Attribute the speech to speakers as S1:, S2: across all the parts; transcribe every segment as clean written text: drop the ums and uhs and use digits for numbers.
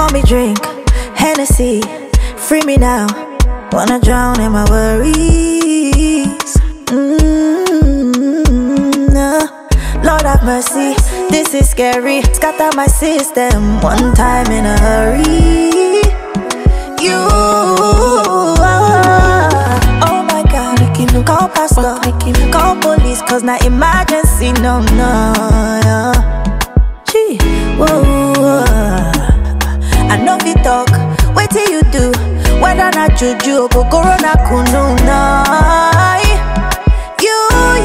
S1: Pour me drink, Hennessy, free me now. Wanna drown in my worries. Lord have mercy, this is scary. Scatter my system one time in a hurry. You, oh my God, call pastor, call police, cause not emergency, no, no. Gee, whoa, I know we talk, wait till you do. Whether not juju, but corona kununa. You,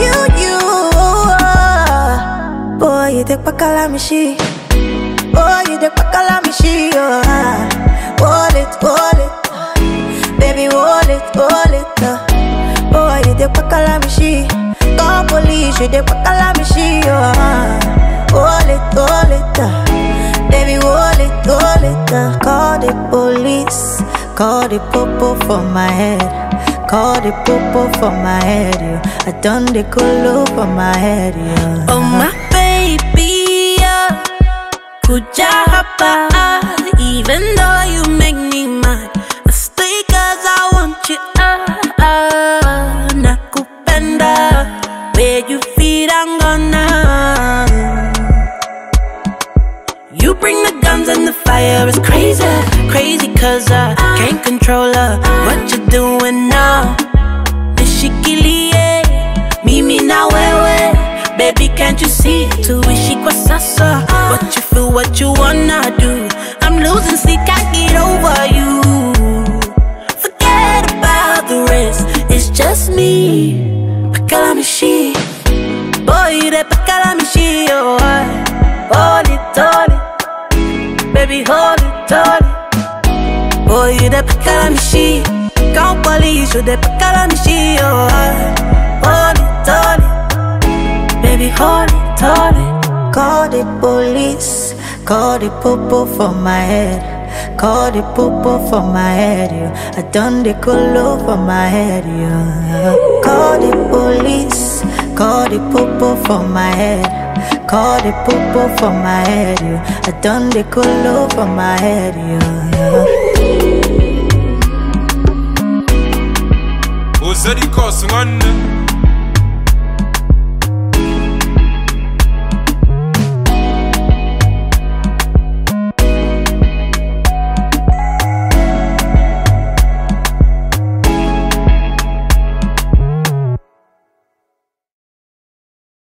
S1: boy, you take pakalamishi. Boy, you take pakalamishi. Hold it, baby, hold it. Boy, you take pakalamishi. Call police, you take pakalamishi. Hold it, baby, hold it. Call the police. Call the popo for my head. Call the popo for my head, yeah. I done the colo for my head, yeah.
S2: Oh my baby, yeah. Kuja hapa, even though you make me mad, I stay cause I want you, nakupenda, where you feel I'm gonna. You bring the guns and the fire, it's crazy, crazy cause I can't control her. What you doing now? Nishikilie, mimi na wewe. Baby, can't you see? Tuishi kwa sasa. What you feel, what you wanna do. I'm losing sleep, can't get over you. Forget about the rest, it's just me. Pakalamishi, boy, that pakalamishi, oh. Hold it. Baby, hold it. Boy, you the pakalamishi. Call police, you the pakalamishi. Oh, hold it. Baby, hold it.
S1: Call the police. Call the popo for my head. Call the popo for my head, yeah. I done the colo for my head, yeah. Call the police. Call the popo for my head. Call the popo for my head, yeah. I done the colo for my head, yeah.
S3: Ozadi kosi ngane